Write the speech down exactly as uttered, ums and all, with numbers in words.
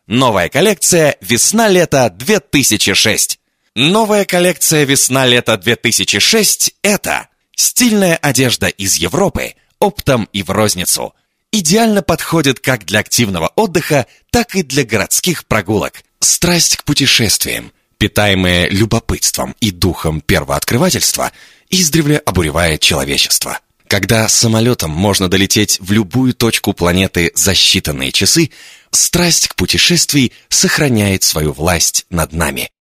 Новая коллекция «Весна-лето две тысячи шесть». Новая коллекция «Весна-лето две тысячи шесть» — это стильная одежда из Европы, оптом и в розницу. Идеально подходит как для активного отдыха, так и для городских прогулок. Страсть к путешествиям, питаемая любопытством и духом первооткрывательства, издревле обуревает человечество. Когда самолетом можно долететь в любую точку планеты за считанные часы, страсть к путешествию сохраняет свою власть над нами.